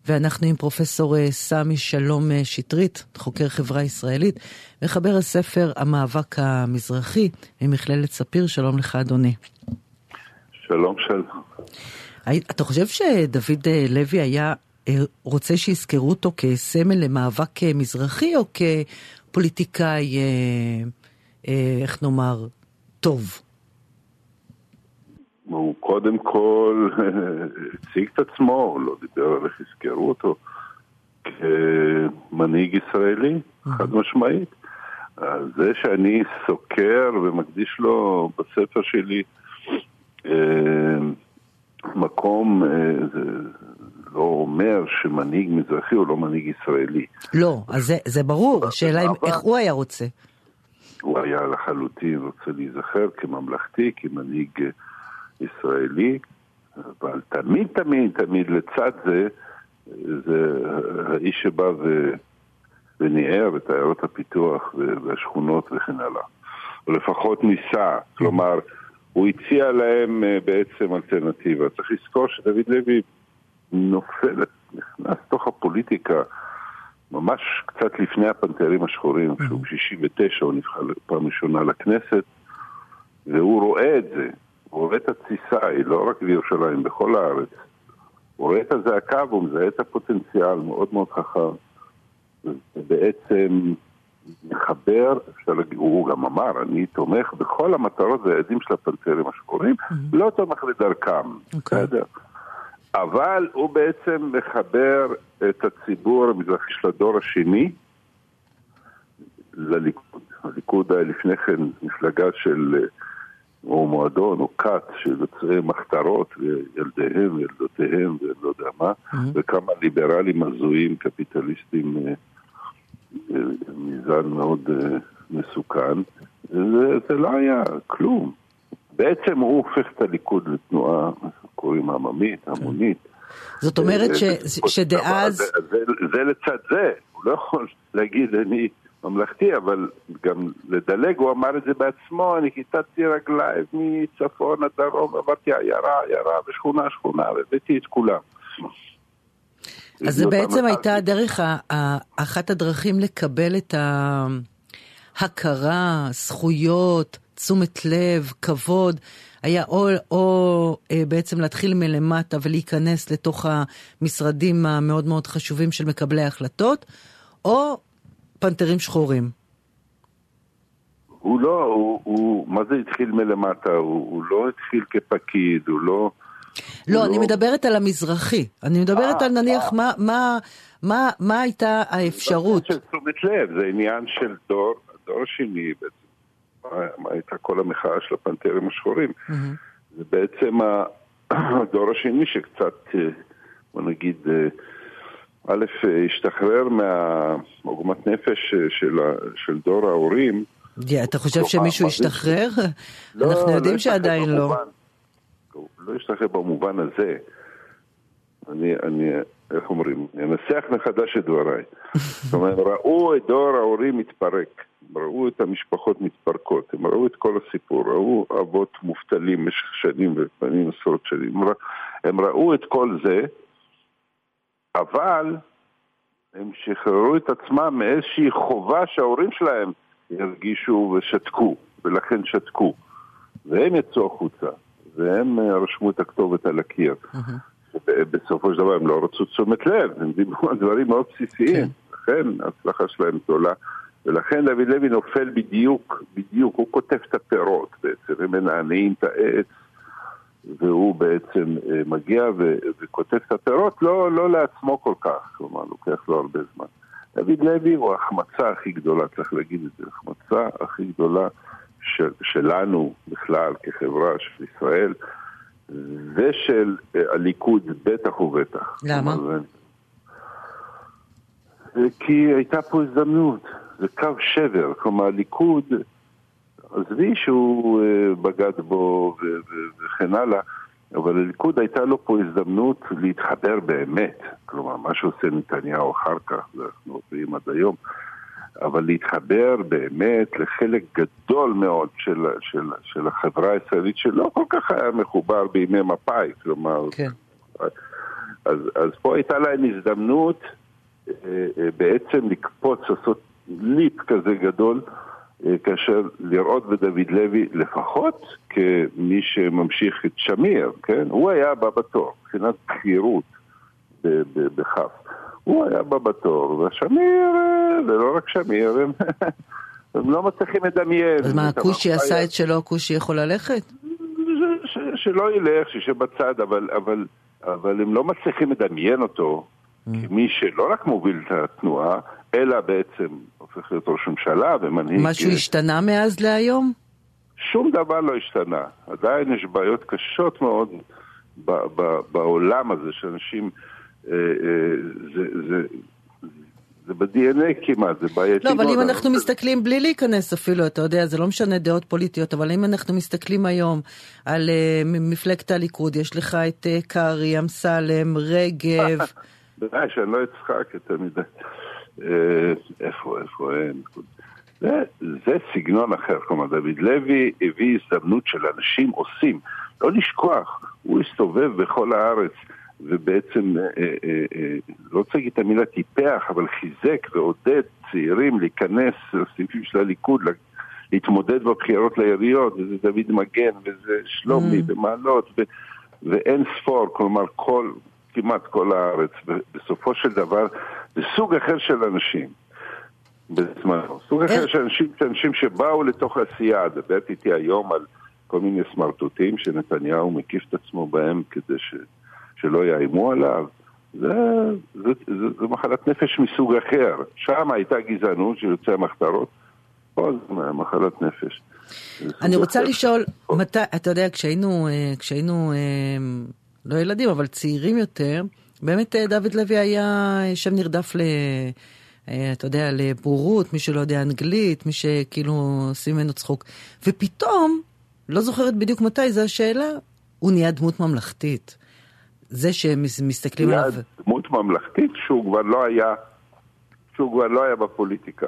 ואנחנו עם פרופסור סמי שלום שטרית, חוקר חברה ישראלית, מחבר הספר המאבק המזרחי ממכללת ספיר. שלום לך אדוני. שלום שלום. אתה חושב שדוד לוי היה רוצה שיזכרו אותו כסמל למאבק מזרחי, או כפוליטיקאי, איך נאמר, טוב? הוא קודם כל הציג את עצמו, הוא לא דיבר על איך יזכרו אותו, כמנהיג ישראלי, חד משמעית. זה שאני סוקר ומקדיש לו בספר שלי מקום, זה לא אומר שמנהיג מזרחי הוא לא מנהיג ישראלי. לא, אז זה ברור. השאלה איך הוא היה רוצה. הוא היה לחלוטין רוצה להיזכר כממלכתי, כמנהיג ישראלי, אבל תמיד לצד זה, זה האיש שבא וניער את עיירות הפיתוח והשכונות וכן הלאה. או לפחות ניסה, כלומר, הוא הציע להם בעצם אלטרנטיבה. צריך לזכור שדוד לוי נכנס תוך הפוליטיקה, ממש קצת לפני הפנתרים השחורים, כשהוא ב-69 הוא נבחר פעם ראשונה לכנסת, והוא רואה את זה, הוא רואה את התסיסה, היא לא רק בירושלים, בכל הארץ. הוא רואה את הזעקה והוא מזהה את הפוטנציאל, מאוד מאוד חכם. ובעצם מחבר, הוא גם אמר, אני תומך בכל המטרות והיעדים של הפנתרים השחורים, לא תומך לדרכם. בסדר. אבל הוא בעצם מחבר את הציבור המזרחי של הדור השני לליכוד. הליכוד היה לפני כן מפלגה של, או מועדון, או קאט, של יוצרי מחתרות, וילדיהם וילדותיהם, ולא יודע מה, וכמה ליברלים הזויים, קפיטליסטים, מזן מאוד מסוכן. זה לא היה כלום. בעצם הוא הופך את הליכוד לתנועה, קוראים עממית, המונית. זאת אומרת שדאז... זה לצד זה. הוא לא יכול להגיד אני ממלכתי, אבל גם לדלג, הוא אמר את זה בעצמו, אני כיתתי רגליים מצפון עד דרום, עברתי עיירה, ושכונה, והבאתי את כולם. אז זה בעצם הייתה הדרך, אחת הדרכים לקבל את ההכרה, זכויות, תשומת לב, כבוד, היה או בעצם להתחיל מלמטה ולהיכנס לתוך המשרדים המאוד מאוד חשובים של מקבלי ההחלטות, או פנתרים שחורים. הוא לא, מה זה התחיל מלמטה? הוא לא התחיל כפקיד, הוא לא... לא, אני מדברת על המזרחי. אני מדברת על נניח מה הייתה האפשרות. זה תשומת לב, זה עניין של דור שני בעצם. מה הייתה כל המחאה של הפנתרים השחורים. זה בעצם הדור השני שקצת, בוא נגיד, א', השתחרר מהעוגמת נפש של דור ההורים. אתה חושב שמישהו השתחרר? אנחנו יודעים שעדיין לא. לא השתחרר במובן הזה. אני, איך אומרים, אנסח מחדש את דבריי. זאת אומרת, ראו את דור ההורים מתפרק. ראו את המשפחות מתפרקות, הם ראו את כל הסיפור, ראו אבות מובטלים במשך שנים ופנים עשרות שנים, הם ראו את כל זה, אבל הם שחררו את עצמם מאיזושהי חובה שההורים שלהם ירגישו ושתקו, ולכן שתקו, והם יצאו החוצה, והם רשמו את הכתובת על הקיר. בסופו של דבר הם לא רצו תשומת לב, הם דיברו על דברים מאוד בסיסיים, לכן ההצלחה שלהם גדולה. ולכן דוד לוי נופל בדיוק, הוא כותב את הפירות בעצם, הם מנענעים את העץ, והוא בעצם מגיע וכותב את הפירות, לא לעצמו כל כך, כלומר, לוקח לו הרבה זמן. דוד לוי הוא ההחמצה הכי גדולה, צריך להגיד את זה, ההחמצה הכי גדולה שלנו בכלל, כחברה של ישראל, ושל הליכוד בטח ובטח. למה? כי הייתה פה הזדמנות. זה קו שבר, כלומר הליכוד, עזבי שהוא בגד בו וכן הלאה, אבל הליכוד הייתה לו פה הזדמנות להתחבר באמת, כלומר מה שעושה נתניהו אחר כך, אנחנו רואים עד היום, אבל להתחבר באמת לחלק גדול מאוד של החברה הישראלית שלא כל כך היה מחובר בימי מפא"י, כלומר, אז פה הייתה להם הזדמנות בעצם לקפוץ, לעשות ליפ כזה גדול, כאשר לראות בדוד לוי לפחות כמי שממשיך את שמיר, כן? הוא היה בא בתור, מבחינת בחירות בכף. הוא היה בא בתור, והשמיר, ולא רק שמיר, הם לא מצליחים לדמיין. אז מה, קושי עשה את שלו, קושי יכול ללכת? שלא ילך, שבצד, אבל הם לא מצליחים לדמיין אותו, כמי שלא רק מוביל את התנועה, אלא בעצם הופך להיות ראש ממשלה ומנהיג. משהו השתנה מאז להיום? שום דבר לא השתנה. עדיין יש בעיות קשות מאוד בעולם הזה, שאנשים, זה ב-DNA כמעט, זה בעייתי. לא, אבל אם אנחנו מסתכלים בלי להיכנס אפילו, אתה יודע, זה לא משנה דעות פוליטיות, אבל אם אנחנו מסתכלים היום על מפלגת הליכוד, יש לך את קרי, אמסלם, רגב. בוודאי שאני לא אצחק את המידה. איפה אין? זה סגנון אחר. כלומר, דוד לוי הביא הזדמנות של אנשים עושים. לא לשכוח, הוא הסתובב בכל הארץ, ובעצם, לא צריך את המילה טיפח, אבל חיזק ועודד צעירים להיכנס לסניפים של הליכוד, להתמודד בבחירות לעיריות, וזה דוד מגן, וזה שלומי ומעלות, ואין ספור, כלומר כמעט כל הארץ, בסופו של דבר, זה סוג אחר של אנשים, בזמנו. סוג אחר של אנשים שבאו לתוך העשייה, דברת איתי היום על כל מיני סמרטוטים שנתניהו מקיף את עצמו בהם כדי שלא יאיימו עליו. זה מחלת נפש מסוג אחר. שם הייתה גזענות שיוצא מחתרות, פה זה מחלת נפש. אני רוצה לשאול, אתה יודע, כשהיינו לא ילדים, אבל צעירים יותר, באמת דוד לוי היה שם נרדף אתה יודע, לבורות, מי שלא יודע אנגלית, מי שכאילו עושים ממנו צחוק. ופתאום, לא זוכרת בדיוק מתי, זו השאלה, הוא נהיה דמות ממלכתית. זה שמסתכלים עליו... נהיה דמות ממלכתית שהוא כבר לא היה בפוליטיקה.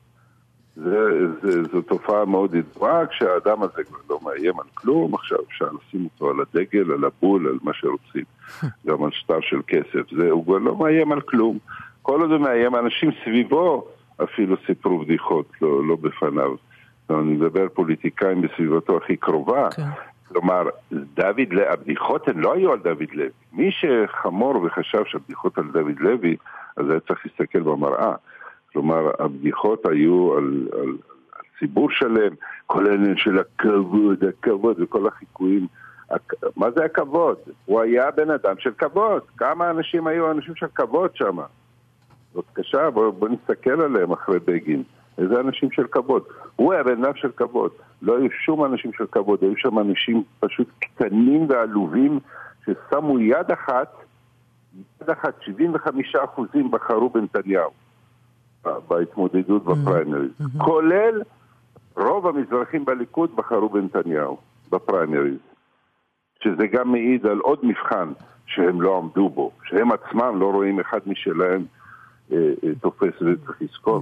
זו תופעה מאוד ידועה, כשהאדם הזה כבר לא מאיים על כלום, עכשיו אפשר לשים אותו על הדגל, על הבול, על מה שרוצים, גם על שטר של כסף. הוא כבר לא מאיים על כלום. כל עוד הוא מאיים, אנשים סביבו אפילו סיפרו בדיחות, לא בפניו. אני מדבר פוליטיקאים בסביבתו הכי קרובה. כלומר, הבדיחות הן לא היו על דוד לוי. מי שחמור וחשב שהבדיחות על דוד לוי, אז היה צריך להסתכל במראה. כלומר, הבדיחות היו על ציבור שלם, כל העניין של הכבוד וכל החיקויים. מה זה הכבוד? הוא היה בן אדם של כבוד. כמה אנשים היו אנשים של כבוד שם? זאת קשה, בוא נסתכל עליהם אחרי בגין. איזה אנשים של כבוד. הוא היה בן אדם של כבוד. לא היו שום אנשים של כבוד. היו שם אנשים פשוט קטנים ועלובים ששמו יד אחת, 75% בחרו בנתניהו. בהתמודדות בפריימריז. כולל רוב המזרחים בליכוד בחרו בנתניהו בפריימריז. שזה גם מעיד על עוד מבחן שהם לא עמדו בו. שהם עצמם לא רואים אחד משלהם תופס וצריך לזכור.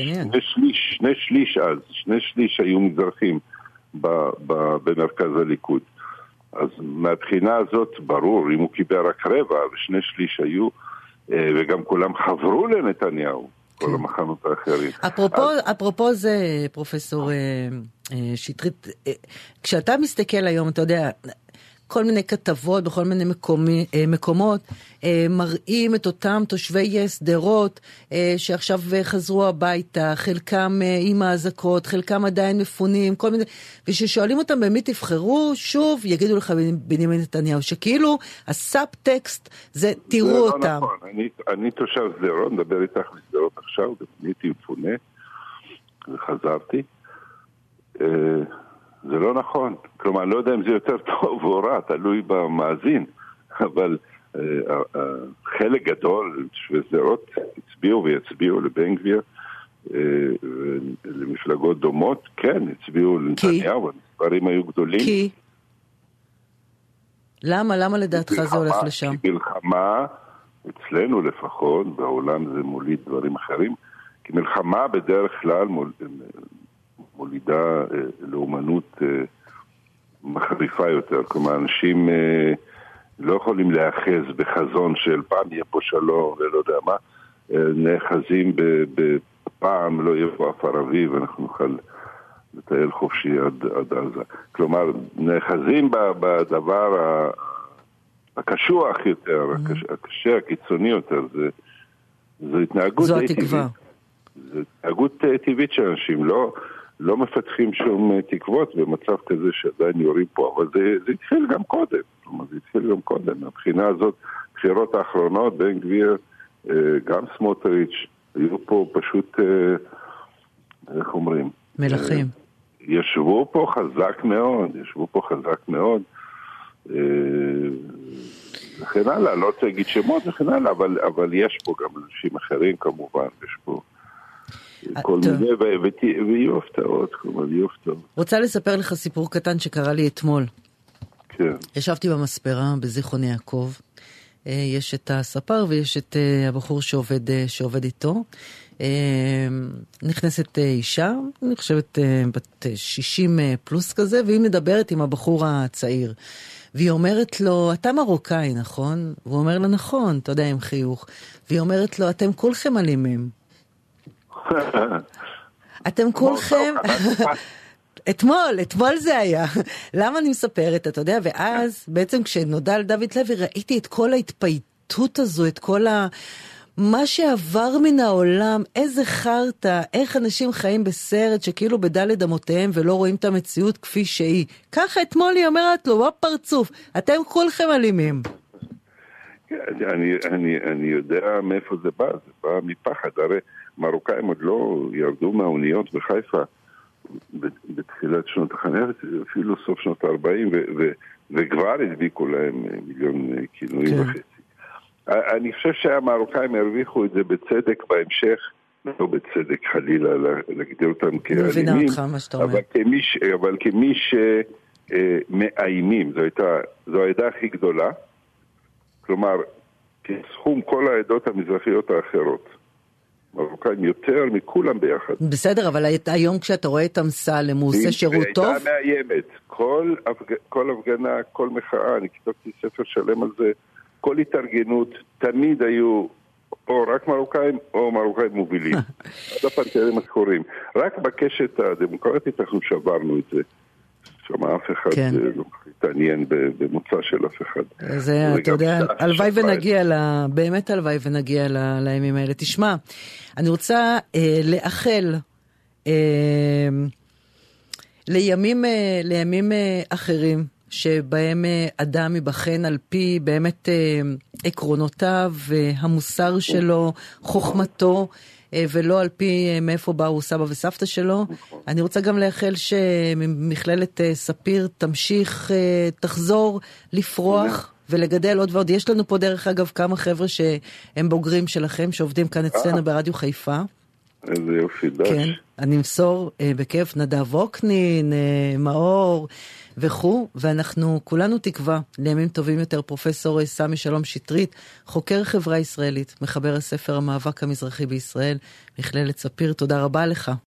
שני שליש היו מזרחים במרכז הליכוד. אז מהבחינה הזאת ברור, אם הוא קיבל רק רבע ושני שליש היו, וגם כולם חברו לנתניהו. כל המחנות האחרים. אפרופו זה, פרופסור שטרית, כשאתה מסתכל היום, אתה יודע, כל מיני כתבות בכל מיני מקומות, מראים את אותם תושבי שדרות שעכשיו חזרו הביתה, חלקם עם האזעקות, חלקם עדיין מפונים, כל מיני, וששואלים אותם במי תבחרו, שוב יגידו לך בנימין נתניהו, שכאילו הסאב-טקסט זה תראו אותם. זה לא נכון, אני תושב שדרות, מדבר איתך משדרות עכשיו, הייתי מפונה וחזרתי. זה לא נכון. כלומר, אני לא יודע אם זה יותר טוב או רע, תלוי במאזין, אבל חלק גדול שדרות הצביעו ויצביעו לבן גביר, למפלגות דומות, כן, הצביעו לנתניהו, המספרים היו גדולים. כי? למה לדעתך זה הולך לשם? כי מלחמה, אצלנו לפחות, בעולם זה מוליד דברים אחרים, כי מלחמה בדרך כלל מולידה לאומנות מחריפה יותר. כלומר, אנשים לא יכולים להאחז בחזון של פעם יהיה פה שלום ולא יודע מה, נאחזים בפעם לא יהיה פה אף ערבי ואנחנו נוכל לטייל חופשי עד עזה. כלומר, נאחזים בדבר הקשוח יותר, הקשה, הקיצוני יותר, זו התנהגות זו התקווה. זו התנהגות טבעית של אנשים, לא מפתחים שום תקוות במצב כזה שעדיין יורים פה, אבל זה התחיל גם קודם. כלומר, זה התחיל גם קודם. מבחינה הזאת, בחירות האחרונות, בן גביר, גם סמוטריץ', היו פה פשוט, איך אומרים? מלכים. ישבו פה חזק מאוד, וכן הלאה, לא רוצה להגיד שמות וכן הלאה, אבל יש פה גם אנשים אחרים כמובן, יש פה כל מיני, ויהיו הפתעות, כלומר, יהיו הפתעות. רוצה לספר לך סיפור קטן שקרה לי אתמול. כן. ישבתי במספרה בזיכרון יעקב, יש את הספר ויש את הבחור שעובד איתו. נכנסת אישה, אני חושבת בת 60 פלוס כזה, והיא מדברת עם הבחור הצעיר. והיא אומרת לו, אתה מרוקאי, נכון? והוא אומר לה, נכון, אתה יודע, עם חיוך. והיא אומרת לו, אתם כולכם אלימים. אתם כולכם... אתמול זה היה. למה אני מספרת, אתה יודע? ואז, בעצם כשנודע על דוד לוי, ראיתי את כל ההתפייטות הזו, את כל מה שעבר מן העולם, איזה חרטה, איך אנשים חיים בסרט שכאילו בדלת אמותיהם ולא רואים את המציאות כפי שהיא. ככה אתמול היא אומרת לו, בפרצוף, אתם כולכם אלימים. אני יודע מאיפה זה בא מפחד. הרי מרוקאים עוד לא ירדו מהאוניות בחיפה בתחילת שנות ה-50, אפילו סוף שנות ה-40, וכבר הדביקו להם מיליון כינויים וחצי. אני חושב שהמרוקאים הרוויחו את זה בצדק בהמשך, לא בצדק חלילה להגדיר אותם כאלימים, אבל כמי שמאיימים, זו העדה הכי גדולה, כלומר, כסכום כל העדות המזרחיות האחרות. מרוקאים יותר מכולם ביחד. בסדר, אבל היום כשאתה רואה את אמסלם, הוא עושה שירות טוב? היא הייתה מאיימת. כל הפגנה, כל מחאה, אני כתבתי ספר שלם על זה, כל התארגנות, תמיד היו או רק מרוקאים או מרוקאים מובילים. עד הפנתרים השחורים. רק בקשת הדמוקרטית אנחנו שברנו את זה. שמה אף אחד לא התעניין במוצא של אף אחד. זה, אתה יודע, הלוואי ונגיע באמת הלוואי ונגיע לימים האלה. תשמע, אני רוצה לאחל לימים אחרים, שבהם אדם יבחן על פי באמת עקרונותיו, המוסר שלו, חוכמתו, ולא על פי מאיפה באו סבא וסבתא שלו. אני רוצה גם לאחל שמכללת ספיר תמשיך, תחזור לפרוח ולגדל עוד ועוד. יש לנו פה דרך אגב כמה חבר'ה שהם בוגרים שלכם, שעובדים כאן אצלנו ברדיו חיפה. איזה יופי, דש. כן, אני אמסור בכיף, נדב אוקנין, מאור וכו', ואנחנו כולנו תקווה לימים טובים יותר. פרופסור סמי שלום שטרית, חוקר חברה ישראלית, מחבר הספר המאבק המזרחי בישראל, מכללת ספיר, תודה רבה לך.